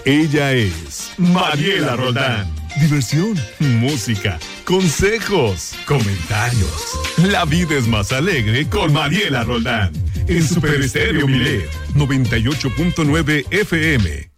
Ella es Mariela Roldán. Diversión, música, consejos, comentarios. La vida es más alegre con Mariela Roldán. En Super Estéreo Milet 98.9 FM.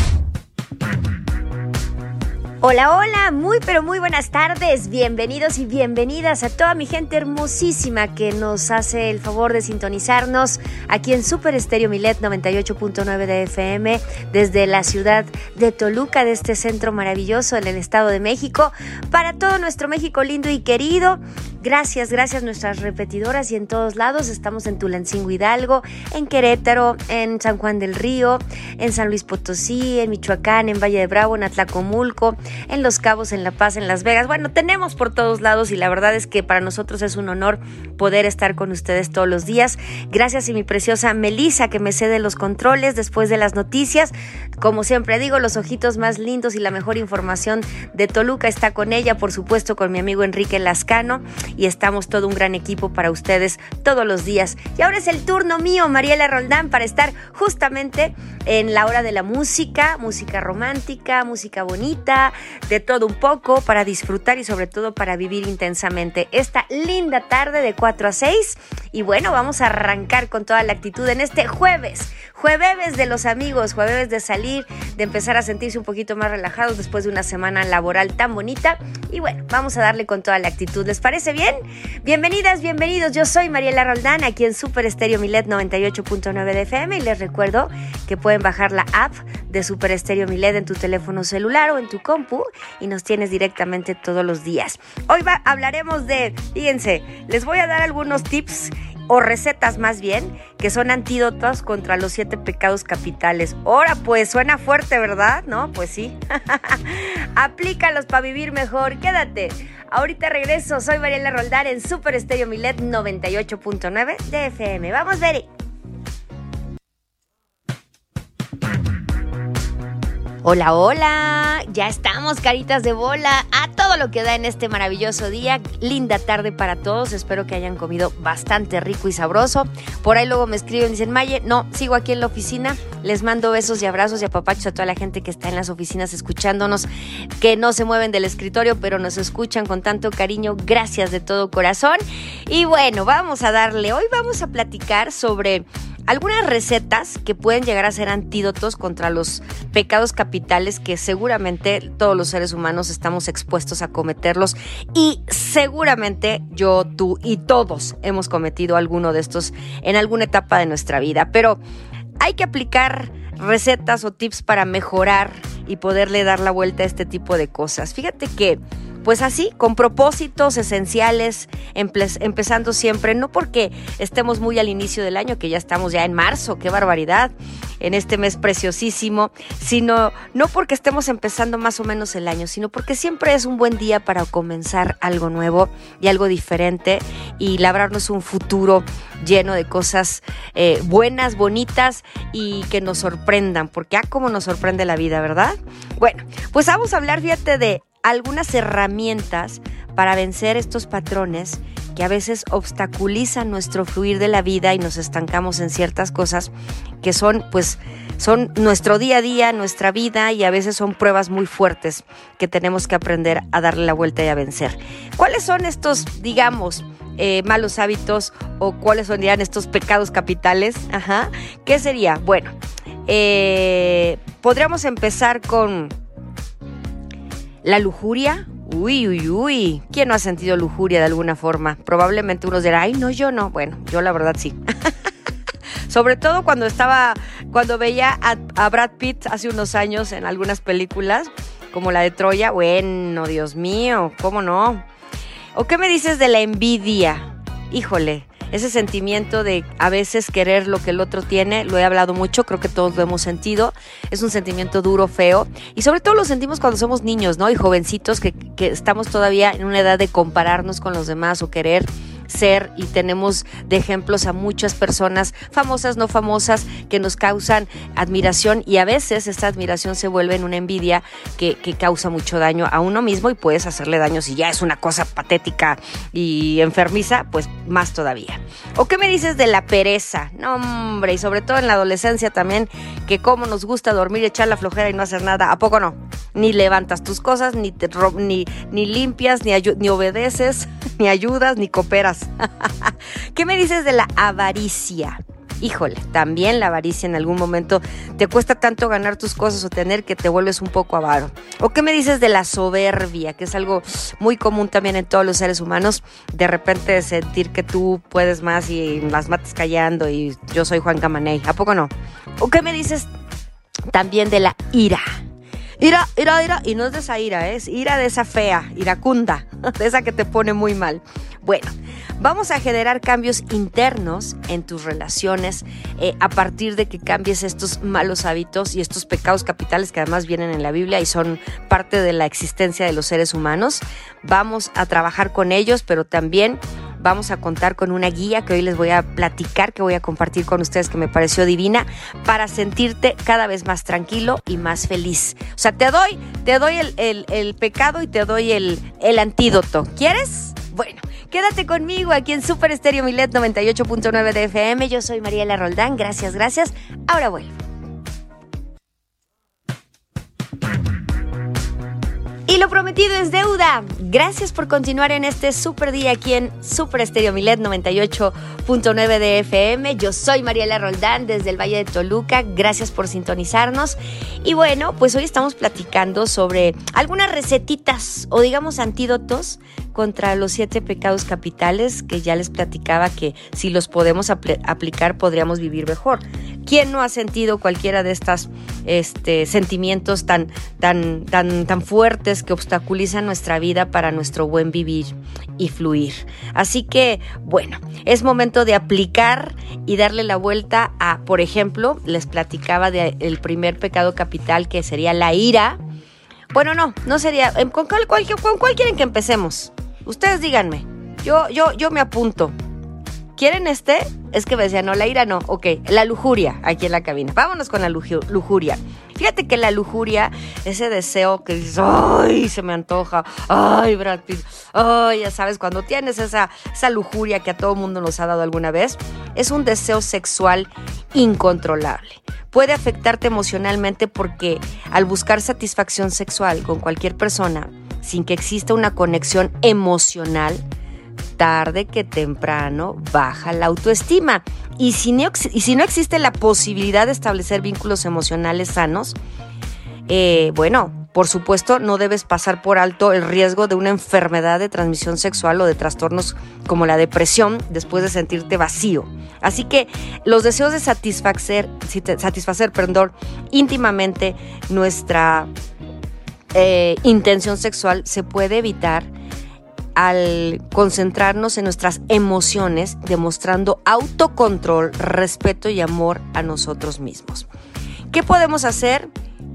Hola, hola, muy pero muy buenas tardes, bienvenidos y bienvenidas a toda mi gente hermosísima que nos hace el favor de sintonizarnos aquí en Super Estéreo Milet 98.9 de FM desde la ciudad de Toluca, de este centro maravilloso en el Estado de México, para todo nuestro México lindo y querido. Gracias nuestras repetidoras y en todos lados. Estamos en Tulancingo, Hidalgo, en Querétaro, en San Juan del Río, en San Luis Potosí, en Michoacán, en Valle de Bravo, en Atlacomulco, en Los Cabos, en La Paz, en Las Vegas. Bueno, tenemos por todos lados y la verdad es que para nosotros es un honor poder estar con ustedes todos los días. Gracias a mi preciosa Melissa que me cede los controles después de las noticias. Como siempre digo, los ojitos más lindos y la mejor información de Toluca está con ella, por supuesto con mi amigo Enrique Lascano, y estamos todo un gran equipo para ustedes todos los días. Y ahora es el turno mío, Mariela Roldán, para estar justamente en la hora de la música romántica, música bonita, de todo un poco, para disfrutar y sobre todo para vivir intensamente esta linda tarde de 4 a 6. Y bueno, vamos a arrancar con toda la actitud en este jueves de los amigos, jueves de salir, de empezar a sentirse un poquito más relajados después de una semana laboral tan bonita. Y bueno, vamos a darle con toda la actitud. ¿Les parece bien? Bienvenidas, bienvenidos. Yo soy Mariela Roldán, aquí en Super Estéreo Milet 98.9 de FM, y les recuerdo que pueden bajar la app de Super Estéreo Milet en tu teléfono celular o en tu compu y nos tienes directamente todos los días. Hoy hablaremos de, fíjense, les voy a dar algunos tips o recetas más bien, que son antídotos contra los 7 pecados capitales. Ahora pues suena fuerte, ¿verdad? ¿No? Pues sí. Aplícalos para vivir mejor. Quédate. Ahorita regreso. Soy Mariela Roldán en Super Estéreo Milet 98.9 de FM. Vamos, Beri. Hola, hola, ya estamos, caritas de bola, a todo lo que da en este maravilloso día. Linda tarde para todos, espero que hayan comido bastante rico y sabroso. Por ahí luego me escriben y dicen, Maye, no, sigo aquí en la oficina. Les mando besos y abrazos y apapachos a toda la gente que está en las oficinas escuchándonos, que no se mueven del escritorio, pero nos escuchan con tanto cariño. Gracias de todo corazón. Y bueno, vamos a darle, hoy vamos a platicar sobre algunas recetas que pueden llegar a ser antídotos contra los pecados capitales que seguramente todos los seres humanos estamos expuestos a cometerlos, y seguramente yo, tú y todos hemos cometido alguno de estos en alguna etapa de nuestra vida, pero hay que aplicar recetas o tips para mejorar y poderle dar la vuelta a este tipo de cosas. Fíjate que pues así, con propósitos esenciales, empezando siempre, no porque estemos muy al inicio del año, que ya estamos ya en marzo, qué barbaridad, en este mes preciosísimo, sino no porque estemos empezando más o menos el año, sino porque siempre es un buen día para comenzar algo nuevo y algo diferente y labrarnos un futuro lleno de cosas buenas, bonitas y que nos sorprendan, porque cómo nos sorprende la vida, ¿verdad? Bueno, pues vamos a hablar, fíjate, de algunas herramientas para vencer estos patrones que a veces obstaculizan nuestro fluir de la vida y nos estancamos en ciertas cosas que son nuestro día a día, nuestra vida, y a veces son pruebas muy fuertes que tenemos que aprender a darle la vuelta y a vencer. ¿Cuáles son estos, digamos, malos hábitos, o cuáles serían estos pecados capitales? ¿Qué sería? Bueno, podríamos empezar con la lujuria. Uy, ¿quién no ha sentido lujuria de alguna forma? Probablemente unos dirán, ay, no, yo no. Bueno, yo la verdad sí. Sobre todo cuando veía a Brad Pitt hace unos años en algunas películas, como la de Troya. Bueno, Dios mío, ¿cómo no? ¿O qué me dices de la envidia? Híjole, ese sentimiento de a veces querer lo que el otro tiene, lo he hablado mucho, creo que todos lo hemos sentido. Es un sentimiento duro, feo, y sobre todo lo sentimos cuando somos niños, ¿no? Y jovencitos que estamos todavía en una edad de compararnos con los demás o querer ser, y tenemos de ejemplos a muchas personas, famosas, no famosas, que nos causan admiración, y a veces esta admiración se vuelve en una envidia que causa mucho daño a uno mismo, y puedes hacerle daño si ya es una cosa patética y enfermiza, pues más todavía. ¿O qué me dices de la pereza? No, hombre, y sobre todo en la adolescencia también, que cómo nos gusta dormir, echar la flojera y no hacer nada. ¿A poco no? Ni levantas tus cosas, ni limpias, ni obedeces, ni ayudas, ni cooperas. ¿Qué me dices de la avaricia? Híjole, también la avaricia en algún momento te cuesta tanto ganar tus cosas o tener que te vuelves un poco avaro. ¿O qué me dices de la soberbia? Que es algo muy común también en todos los seres humanos, de repente sentir que tú puedes más y las matas callando y yo soy Juan Camaney. ¿A poco no? ¿O qué me dices también de la ira? Ira, y no es de esa ira, es ira de esa fea, iracunda, de esa que te pone muy mal. Bueno, vamos a generar cambios internos en tus relaciones a partir de que cambies estos malos hábitos y estos pecados capitales que además vienen en la Biblia y son parte de la existencia de los seres humanos. Vamos a trabajar con ellos, pero también vamos a contar con una guía que hoy les voy a platicar, que voy a compartir con ustedes, que me pareció divina, para sentirte cada vez más tranquilo y más feliz. O sea, te doy el pecado y te doy el antídoto. ¿Quieres? Bueno, quédate conmigo aquí en Super Estéreo Milet 98.9 de FM. Yo soy Mariela Roldán. Gracias. Ahora vuelvo. Y lo prometido es deuda. Gracias por continuar en este super día aquí en Super Estéreo Milet 98.9 de FM. Yo soy Mariela Roldán desde el Valle de Toluca. Gracias por sintonizarnos. Y bueno, pues hoy estamos platicando sobre algunas recetitas o digamos antídotos contra los 7 pecados capitales, que ya les platicaba que si los podemos aplicar podríamos vivir mejor. ¿Quién no ha sentido cualquiera de estos sentimientos tan fuertes que obstaculizan nuestra vida para nuestro buen vivir y fluir? Así que, bueno, es momento de aplicar y darle la vuelta a, por ejemplo, les platicaba del primer pecado capital, que sería la ira. Bueno, no sería. ¿Con cuál quieren que empecemos? Ustedes díganme. Yo me apunto. ¿Quieren este? Es que me decían, no, la ira no. Ok, la lujuria aquí en la cabina. Vámonos con la lujuria. Fíjate que la lujuria, ese deseo que dices, ¡ay, se me antoja! ¡Ay, Brad Pitt! ¡Ay, ya sabes! Cuando tienes esa lujuria que a todo mundo nos ha dado alguna vez, es un deseo sexual incontrolable. Puede afectarte emocionalmente porque al buscar satisfacción sexual con cualquier persona, sin que exista una conexión emocional, tarde que temprano baja la autoestima. Y si no existe la posibilidad de establecer vínculos emocionales sanos, bueno, por supuesto no debes pasar por alto el riesgo de una enfermedad de transmisión sexual o de trastornos como la depresión después de sentirte vacío. Así que los deseos de satisfacer íntimamente nuestra intención sexual se puede evitar al concentrarnos en nuestras emociones, demostrando autocontrol, respeto y amor a nosotros mismos. ¿Qué podemos hacer?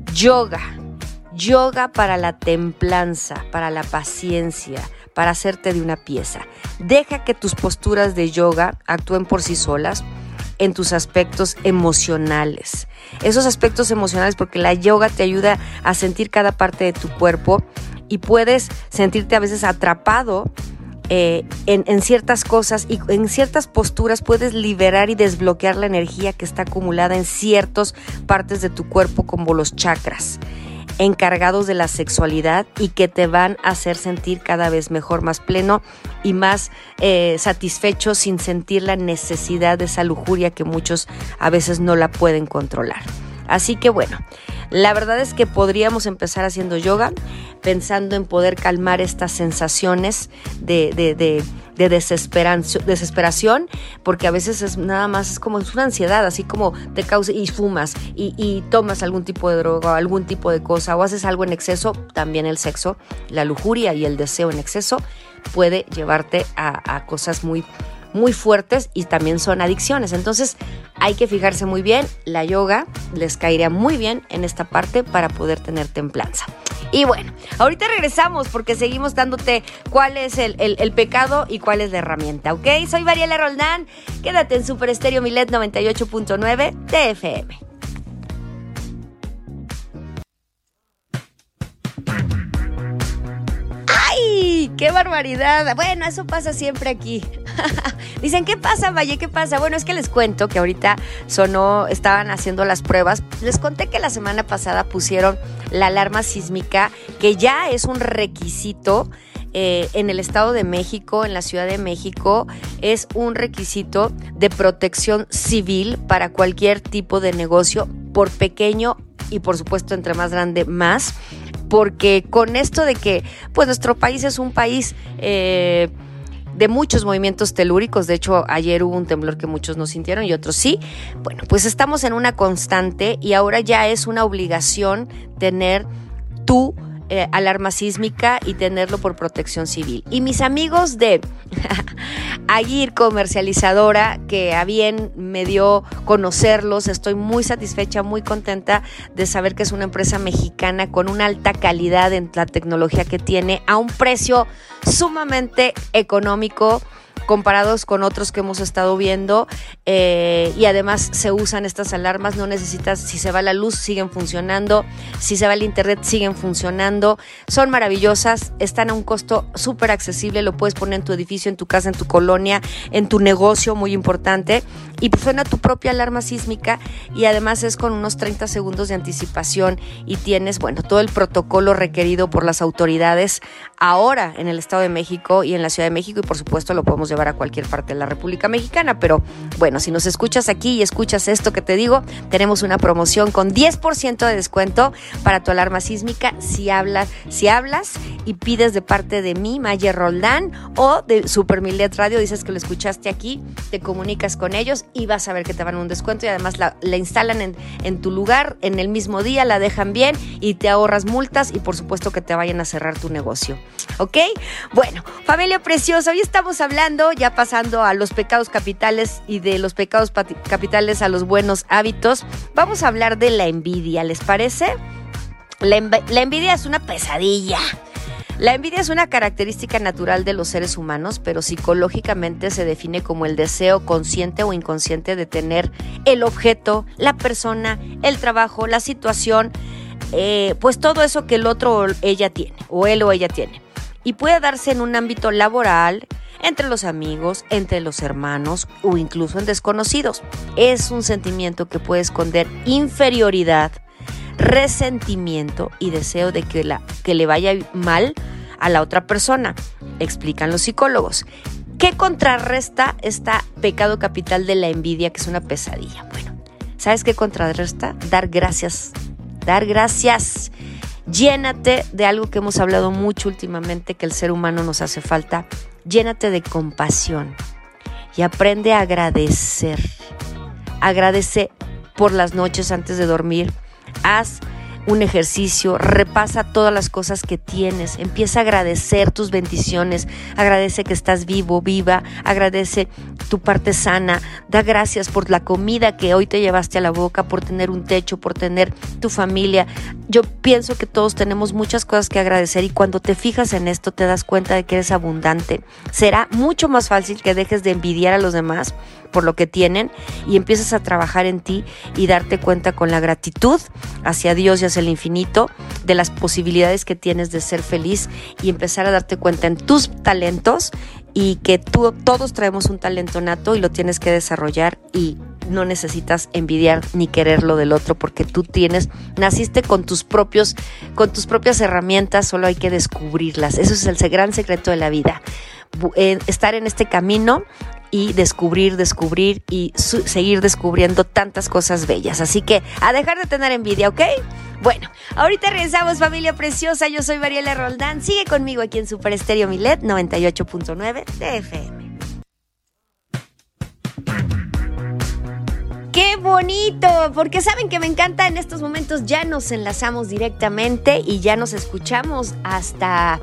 Yoga para la templanza, para la paciencia, para hacerte de una pieza. Deja que tus posturas de yoga actúen por sí solas en tus aspectos emocionales. Esos aspectos emocionales, porque la yoga te ayuda a sentir cada parte de tu cuerpo y puedes sentirte a veces atrapado en ciertas cosas, y en ciertas posturas puedes liberar y desbloquear la energía que está acumulada en ciertas partes de tu cuerpo, como los chakras, encargados de la sexualidad y que te van a hacer sentir cada vez mejor, más pleno y más satisfecho, sin sentir la necesidad de esa lujuria que muchos a veces no la pueden controlar. Así que bueno, la verdad es que podríamos empezar haciendo yoga, pensando en poder calmar estas sensaciones de desesperación, porque a veces es nada más, es como una ansiedad, así como te causa, y fumas y tomas algún tipo de droga o algún tipo de cosa, o haces algo en exceso. También el sexo, la lujuria y el deseo en exceso puede llevarte a cosas muy fuertes y también son adicciones. Entonces hay que fijarse muy bien. La yoga les caería muy bien en esta parte para poder tener templanza. Y bueno, ahorita regresamos porque seguimos dándote cuál es el pecado y cuál es la herramienta, ¿ok? Soy Mariela Roldán, quédate en Super Estéreo Milet 98.9 de FM. ¡Ay! ¡Qué barbaridad! Bueno, eso pasa siempre aquí. Dicen, ¿qué pasa, Valle? ¿Qué pasa? Bueno, es que les cuento que ahorita estaban haciendo las pruebas. Les conté que la semana pasada pusieron la alarma sísmica, que ya es un requisito en el Estado de México, en la Ciudad de México. Es un requisito de protección civil para cualquier tipo de negocio, por pequeño y por supuesto entre más grande más, porque con esto de que pues nuestro país es un país de muchos movimientos telúricos. De hecho, ayer hubo un temblor que muchos no sintieron y otros sí. Bueno, pues estamos en una constante y ahora ya es una obligación tener tu alarma sísmica y tenerlo por protección civil. Y mis amigos de Agir Comercializadora, que a bien me dio conocerlos, estoy muy satisfecha, muy contenta de saber que es una empresa mexicana con una alta calidad en la tecnología que tiene a un precio sumamente económico comparados con otros que hemos estado viendo, y además se usan estas alarmas, no necesitas, si se va la luz siguen funcionando, si se va el internet siguen funcionando, son maravillosas, están a un costo súper accesible, lo puedes poner en tu edificio, en tu casa, en tu colonia, en tu negocio, muy importante, y pues suena tu propia alarma sísmica y además es con unos 30 segundos de anticipación y tienes, bueno, todo el protocolo requerido por las autoridades ahora en el Estado de México y en la Ciudad de México, y por supuesto lo podemos llevar a cualquier parte de la República Mexicana. Pero bueno, si nos escuchas aquí y escuchas esto que te digo, tenemos una promoción con 10% de descuento para tu alarma sísmica si hablas y pides de parte de mí, Maye Roldán, o de Super Milet Radio, dices que lo escuchaste aquí, te comunicas con ellos y vas a ver que te van a un descuento, y además la instalan en tu lugar en el mismo día, la dejan bien y te ahorras multas y por supuesto que te vayan a cerrar tu negocio, ¿ok? Bueno, familia preciosa, hoy estamos hablando, ya pasando a los pecados capitales y de los pecados capitales a los buenos hábitos, vamos a hablar de la envidia, ¿les parece? La envidia es una pesadilla. La envidia es una característica natural de los seres humanos, pero psicológicamente se define como el deseo consciente o inconsciente de tener el objeto, la persona, el trabajo, la situación, pues todo eso que el otro o ella tiene, o él o ella tiene. Y puede darse en un ámbito laboral, entre los amigos, entre los hermanos o incluso en desconocidos. Es un sentimiento que puede esconder inferioridad, resentimiento y deseo de que le vaya mal a la otra persona, explican los psicólogos. ¿Qué contrarresta este pecado capital de la envidia, que es una pesadilla? Bueno, ¿sabes qué contrarresta? Dar gracias. Dar gracias. Llénate de algo que hemos hablado mucho últimamente, que el ser humano nos hace falta. Llénate de compasión y aprende a agradecer. Agradece por las noches antes de dormir. Haz un ejercicio, repasa todas las cosas que tienes, empieza a agradecer tus bendiciones, agradece que estás vivo, viva, agradece tu parte sana, da gracias por la comida que hoy te llevaste a la boca, por tener un techo, por tener tu familia. Yo pienso que todos tenemos muchas cosas que agradecer, y cuando te fijas en esto te das cuenta de que eres abundante. Será mucho más fácil que dejes de envidiar a los demás por lo que tienen y empiezas a trabajar en ti y darte cuenta con la gratitud hacia Dios y hacia el infinito de las posibilidades que tienes de ser feliz, y empezar a darte cuenta en tus talentos, y que todos traemos un talento nato y lo tienes que desarrollar, y no necesitas envidiar ni querer lo del otro, porque tú naciste con tus propias herramientas, solo hay que descubrirlas. Eso es el gran secreto de la vida, estar en este camino y descubrir y seguir descubriendo tantas cosas bellas. Así que a dejar de tener envidia, ¿ok? Bueno, ahorita regresamos, familia preciosa. Yo soy Mariela Roldán. Sigue conmigo aquí en Super Estéreo Milet 98.9 de FM. ¡Qué bonito! Porque saben que me encanta, en estos momentos ya nos enlazamos directamente y ya nos escuchamos hasta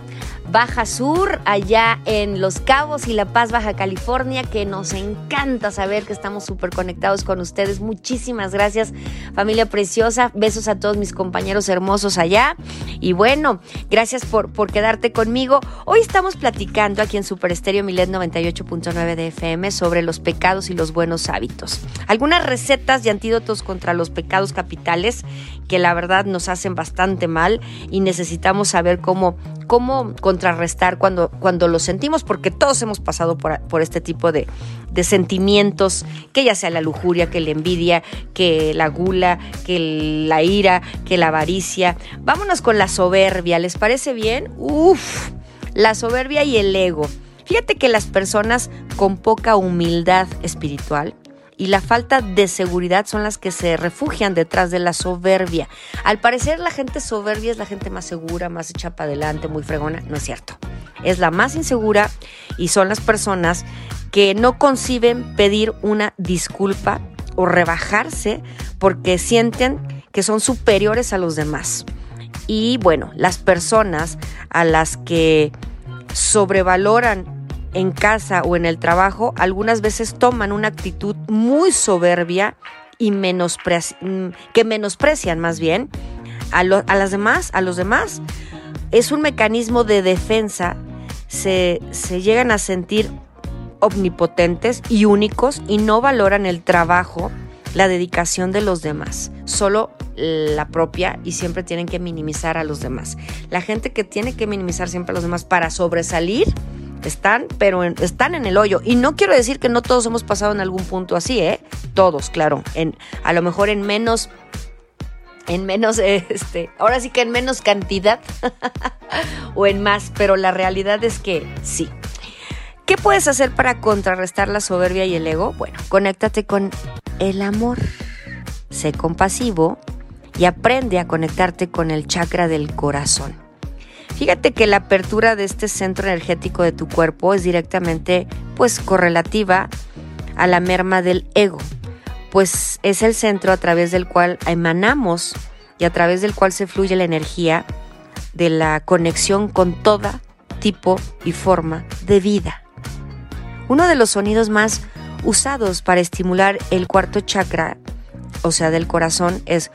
Baja Sur, allá en Los Cabos y La Paz, Baja California, que nos encanta saber que estamos súper conectados con ustedes. Muchísimas gracias, familia preciosa. Besos a todos mis compañeros hermosos allá. Y bueno, gracias por quedarte conmigo. Hoy estamos platicando aquí en Super Estéreo Milet 98.9 de FM sobre los pecados y los buenos hábitos. Algunas recetas y antídotos contra los pecados capitales que la verdad nos hacen bastante mal y necesitamos saber cómo contrarrestar cuando lo sentimos, porque todos hemos pasado por este tipo de sentimientos, que ya sea la lujuria, que la envidia, que la gula, que la ira, que la avaricia. Vámonos con la soberbia, ¿les parece bien? La soberbia y el ego. Fíjate que las personas con poca humildad espiritual y la falta de seguridad son las que se refugian detrás de la soberbia. Al parecer la gente soberbia es la gente más segura, más hecha para adelante, muy fregona. No es cierto. Es la más insegura y son las personas que no conciben pedir una disculpa o rebajarse porque sienten que son superiores a los demás. Y bueno, las personas a las que sobrevaloran en casa o en el trabajo, algunas veces toman una actitud muy soberbia y que menosprecian más bien a los demás. Es un mecanismo de defensa, se llegan a sentir omnipotentes y únicos y no valoran el trabajo, la dedicación de los demás, solo la propia, y siempre tienen que minimizar a los demás. La gente que tiene que minimizar siempre a los demás para sobresalir, están en el hoyo. Y no quiero decir que no todos hemos pasado en algún punto así, todos, claro, a lo mejor en menos, ahora sí que en menos cantidad o en más, pero la realidad es que sí. ¿Qué puedes hacer para contrarrestar la soberbia y el ego? Bueno, conéctate con el amor, sé compasivo y aprende a conectarte con el chakra del corazón. Fíjate que la apertura de este centro energético de tu cuerpo es directamente correlativa a la merma del ego, pues es el centro a través del cual emanamos y a través del cual se fluye la energía de la conexión con toda tipo y forma de vida. Uno de los sonidos más usados para estimular el cuarto chakra, o sea, del corazón, es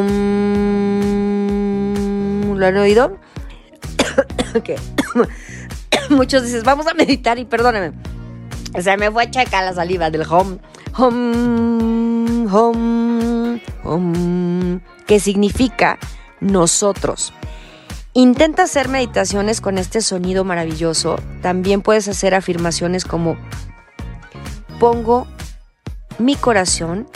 hum. ¿Lo han oído? Okay. Muchos dicen, vamos a meditar y perdóname, se me fue a checar la saliva del hom, que significa nosotros. Intenta hacer meditaciones con este sonido maravilloso. También puedes hacer afirmaciones como: pongo mi corazón,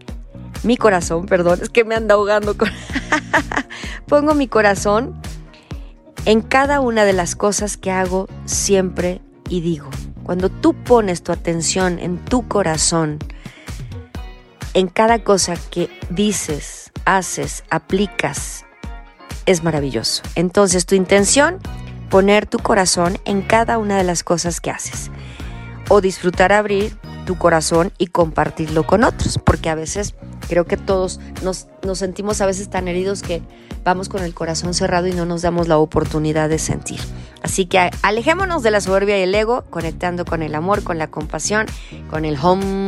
es que me ando ahogando con pongo mi corazón en cada una de las cosas que hago siempre y digo. Cuando tú pones tu atención en tu corazón, en cada cosa que dices, haces, aplicas, es maravilloso. Entonces, tu intención, poner tu corazón en cada una de las cosas que haces. O disfrutar abrir tu corazón y compartirlo con otros, porque a veces creo que todos nos sentimos a veces tan heridos que vamos con el corazón cerrado y no nos damos la oportunidad de sentir. Así que alejémonos de la soberbia y el ego, conectando con el amor, con la compasión, con el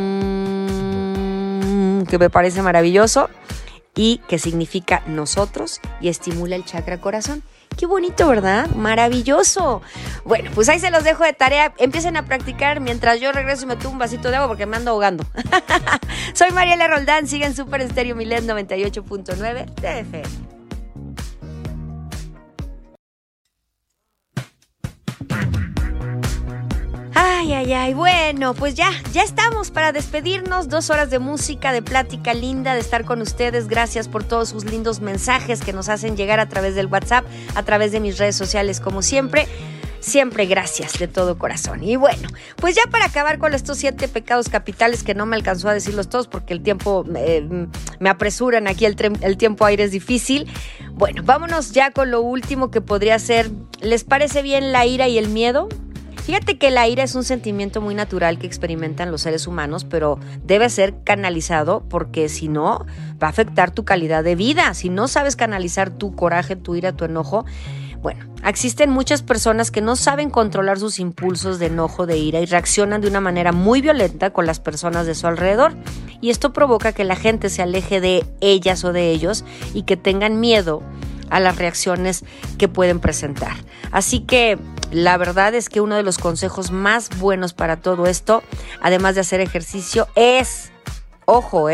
hom, que me parece maravilloso y que significa nosotros y estimula el chakra corazón. Qué bonito, ¿verdad? Maravilloso. Bueno, pues ahí se los dejo de tarea. Empiecen a practicar mientras yo regreso y me tomo un vasito de agua porque me ando ahogando. Soy Mariela Roldán. Siguen Super Estéreo Milet 98.9 de FM. Ay, bueno, pues ya estamos para despedirnos. 2 horas de música, de plática linda, de estar con ustedes. Gracias por todos sus lindos mensajes que nos hacen llegar a través del WhatsApp, a través de mis redes sociales, como siempre. Siempre gracias de todo corazón. Y bueno, pues ya para acabar con estos 7 pecados capitales, que no me alcanzó a decirlos todos porque el tiempo me apresuran aquí, el tiempo aire es difícil. Bueno, vámonos ya con lo último que podría ser. ¿Les parece bien la ira y el miedo? Fíjate que la ira es un sentimiento muy natural que experimentan los seres humanos, pero debe ser canalizado porque si no, va a afectar tu calidad de vida. Si no sabes canalizar tu coraje, tu ira, tu enojo, Bueno, existen muchas personas que no saben controlar sus impulsos de enojo, de ira y reaccionan de una manera muy violenta con las personas de su alrededor. Y esto provoca que la gente se aleje de ellas o de ellos y que tengan miedo a las reacciones que pueden presentar. Así que la verdad es que uno de los consejos más buenos para todo esto, además de hacer ejercicio, es, ojo,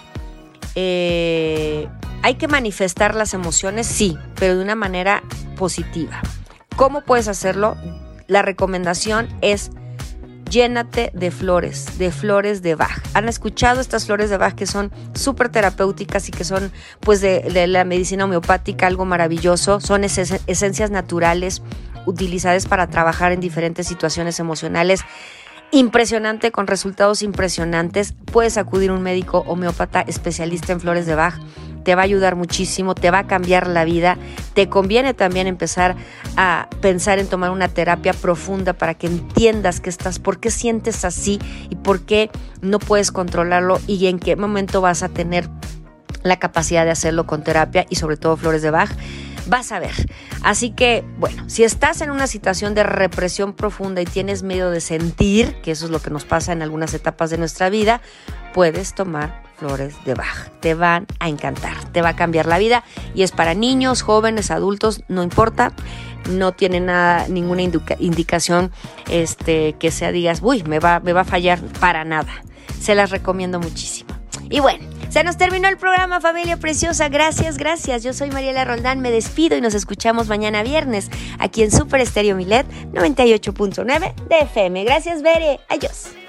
hay que manifestar las emociones, sí, pero de una manera positiva. ¿Cómo puedes hacerlo? La recomendación es llénate de flores de Bach. ¿Han escuchado estas flores de Bach que son súper terapéuticas y que son pues de la medicina homeopática, algo maravilloso? Son esencias naturales utilizadas para trabajar en diferentes situaciones emocionales. Impresionante, con resultados impresionantes. Puedes acudir a un médico homeópata especialista en flores de Bach. Te va a ayudar muchísimo, te va a cambiar la vida. Te conviene también empezar a pensar en tomar una terapia profunda para que entiendas por qué sientes así y por qué no puedes controlarlo y en qué momento vas a tener la capacidad de hacerlo con terapia y sobre todo flores de Bach. Vas a ver. Así que, bueno, si estás en una situación de represión profunda y tienes miedo de sentir, que eso es lo que nos pasa en algunas etapas de nuestra vida, puedes tomar flores de Bach. Te van a encantar, te va a cambiar la vida y es para niños, jóvenes, adultos, no importa. No tiene ninguna indicación que sea digas, uy, me va a fallar, para nada. Se las recomiendo muchísimo. Y bueno, se nos terminó el programa, familia preciosa. Gracias. Yo soy Mariela Roldán, me despido y nos escuchamos mañana viernes aquí en Super Estéreo Milet 98.9 de FM. Gracias, Bere. Adiós.